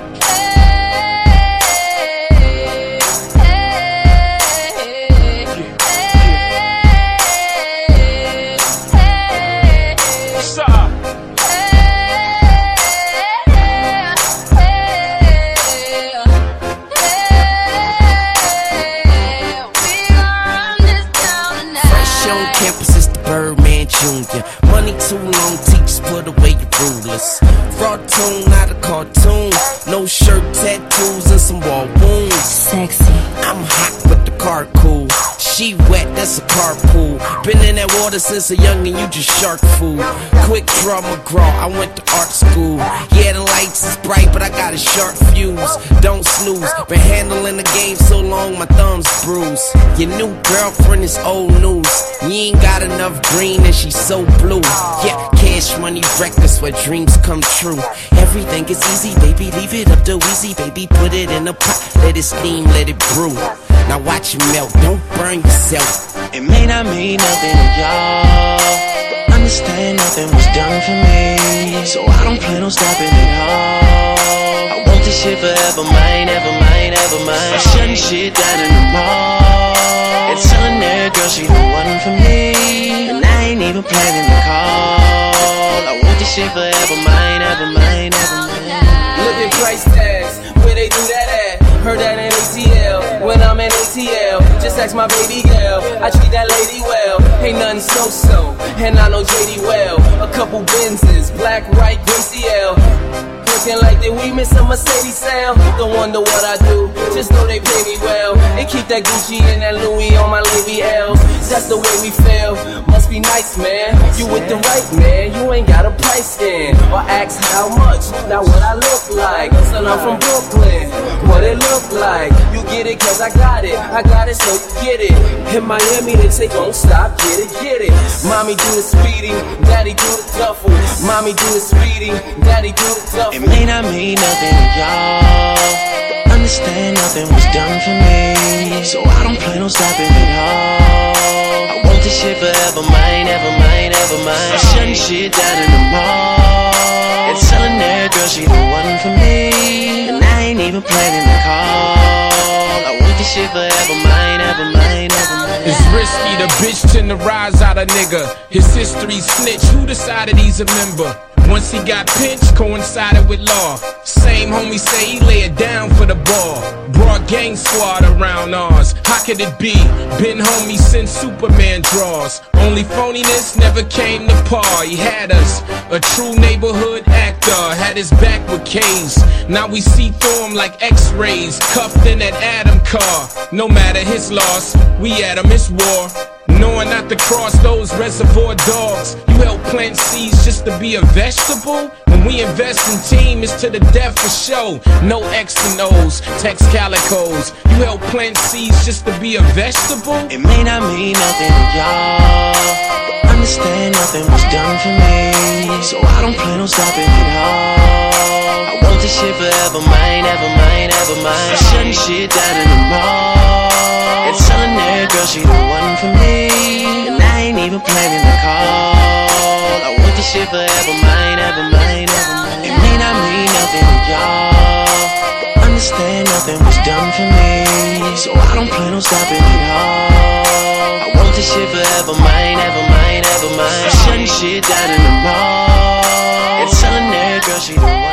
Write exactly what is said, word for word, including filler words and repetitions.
Campus is the Birdman Junior Money too long, teachers put away your rulers. Fraud tune, not a cartoon. No shirt, tattoos, and some wall wounds. Sexy. I'm hot, but the car cool. She wet, that's a carpool. Been in that water since a youngin', you just shark food. Quick draw McGraw, I went to art school. Yeah, the lights is bright, but I got a sharp fuse. Don't snooze, been handling the game so long, my thumb's bruised. Your new girlfriend is old news. You ain't got enough green and she's so blue. Yeah, cash money reckless where dreams come true. Everything is easy, baby, leave it up to Weezy. Baby, put it in a pot, let it steam, let it brew. Now watch it melt, don't burn yourself. It may not mean nothing to y'all, but understand nothing was done for me, so I don't plan on stopping at all. I want this shit forever mine, ever mine, ever mine. I'm shutting shit down in the mall and telling that girl she the one for me, and I ain't even planning to call. I want this shit forever mine, ever mine, ever mine. Look at price tags, where they do that at? Heard that in A T L, when I'm in A T L. Just ask my baby girl, I treat that lady well. Ain't nothing so-so, and I know J D well. A couple Benzes, black, right, Gracie L. Looking like that we miss a Mercedes sound. Don't wonder what I do, just know they pay me well. They keep that Gucci and that Louis on my Lady L's. That's the way we feel, must be nice, man. You with the right man, you ain't got a price scan or ask how much, not what I look like. Son, I'm from Brooklyn, what it look like. You get it cause I got it, I got it so you get it. In Miami they say don't stop, get it, get it. Mommy do the speeding, daddy do the duffel. Mommy do the speeding, daddy do the duffel. It may not mean nothing to y'all, but understand nothing was done for me, so I don't plan on stopping at all. I want this shit forever mine, ever mine, ever mine. I'm shutting shit down in the mall and telling that girl she the one for me, and I ain't even planning to call. I want this shit forever mine, ever mine, ever mine. It's risky, the bitch tend to rise out a nigga. His history snitch, who decided he's a member? Once he got pinched, coincided with law. Same homie say he lay it down for the ball. Brought gang squad around ours. How could it be? Been homie since Superman draws. Only phoniness never came to par. He had us, a true neighborhood actor. Had his back with K's. Now we see through him like x-rays. Cuffed in that Adam car. No matter his loss, we at him, it's war. Knowing not to cross those reservoir dogs. You help plant seeds just to be a vegetable? When we invest in team, it's to the death for show. No X and O's, text calicos. You help plant seeds just to be a vegetable? It may not mean nothing to y'all, but understand nothing was done for me, so I don't plan on stopping at all. I want this shit forever mine, ever mine, ever mine. I'm shutting shit down in the mall and telling that girl she the one for me, and I ain't even planning to call. I want this shit forever mine, ever mine, ever mine. It may not mean nothing to y'all, but understand nothing was done for me, so I don't plan on stopping at all. I want this shit forever mine, ever mine, ever mine. I'm shutting shit down in the mall and telling that girl she the one.